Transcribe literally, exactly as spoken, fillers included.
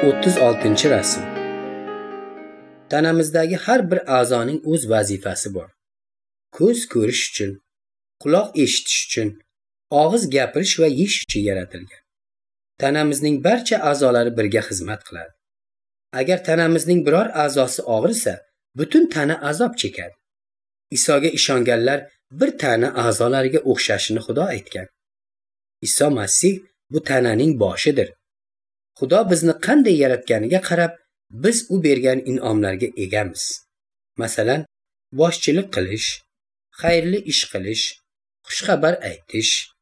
o'ttiz oltinchi rasm. Tanamizdagi har bir a'zoning o'z vazifasi bor. Ko'z ko'rish uchun, quloq eshitish uchun, og'iz gapirish va yeyish uchun yaratilgan. Tanamizning barcha a'zolari birga xizmat qiladi. Agar tanamizning biror a'zosi og'risa, butun tana azob chekadi. Isoga ishonganlar bir tana a'zolariga o'xshashini Xudo aytgan. Iso Masih bu tananing boshidir. Xudo bizni qanday yaratganiga qarab, biz u bergan in'omlarga egamiz. Masalan, boshchilik qilish, xayrli ish qilish, xushxabar aytish,